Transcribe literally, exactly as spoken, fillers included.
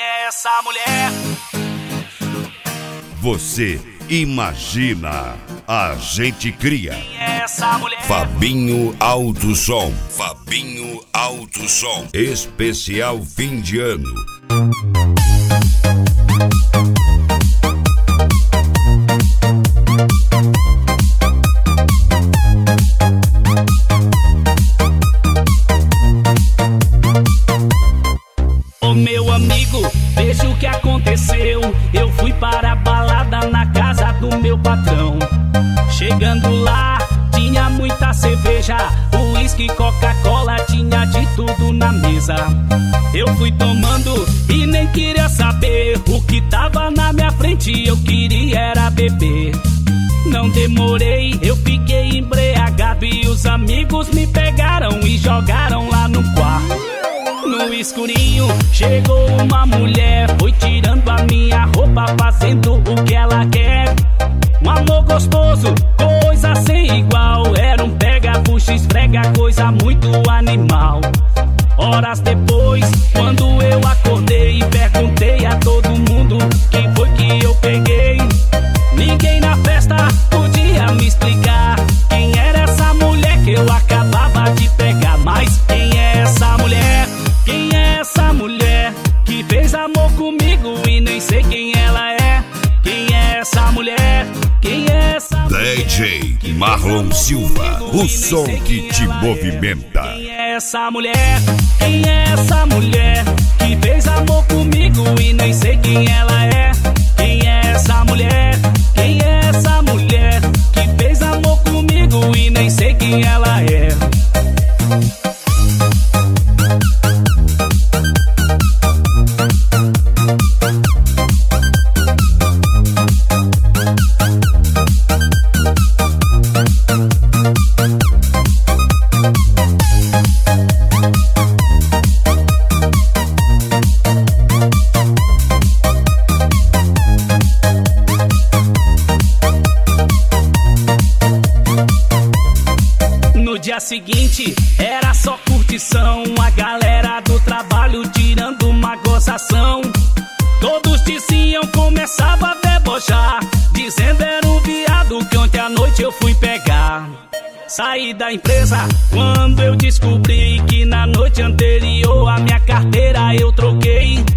é essa mulher? Você imagina, a gente cria. Quem é essa mulher? Fabinho Alto Som. Fabinho Alto Som. Especial fim de ano. Ô meu amigo, veja o que aconteceu. Eu fui para a balada na casa do meu patrão. Chegando lá, tinha muita cerveja, uísque, Coca-Cola, tinha de tudo na mesa. Eu fui tomando e nem queria saber o que tava na minha frente, eu queria era beber. Não demorei, eu fiquei embriagado e os amigos me pegaram e jogaram lá no quarto. No escurinho chegou uma mulher, foi tirando a minha roupa, fazendo o que ela quer. Um amor gostoso, coisa sem igual. Era um pega, puxa, esfrega, coisa muito animal. Horas depois, quando eu acordei, perguntei a todo mundo quem foi que eu peguei. Ninguém na festa podia me explicar quem era essa mulher que eu acabava de pegar. Mas quem é essa mulher? Quem é essa mulher que fez amor comigo e nem sei quem ela é? Quem é essa mulher? Quem é essa mulher? D J Marlon Silva, o som que te movimenta. Quem é essa mulher? Quem é essa mulher que fez amor comigo e nem sei quem ela é? Quem é essa mulher? Quem é essa mulher que fez amor comigo e nem sei quem ela é? No dia seguinte era só curtição, a galera do trabalho tirando uma gozação. Todos diziam, começava a debochar, dizendo era um viado que ontem à noite eu fui pegar. Saí da empresa quando eu descobri que na noite anterior a minha carteira eu troquei.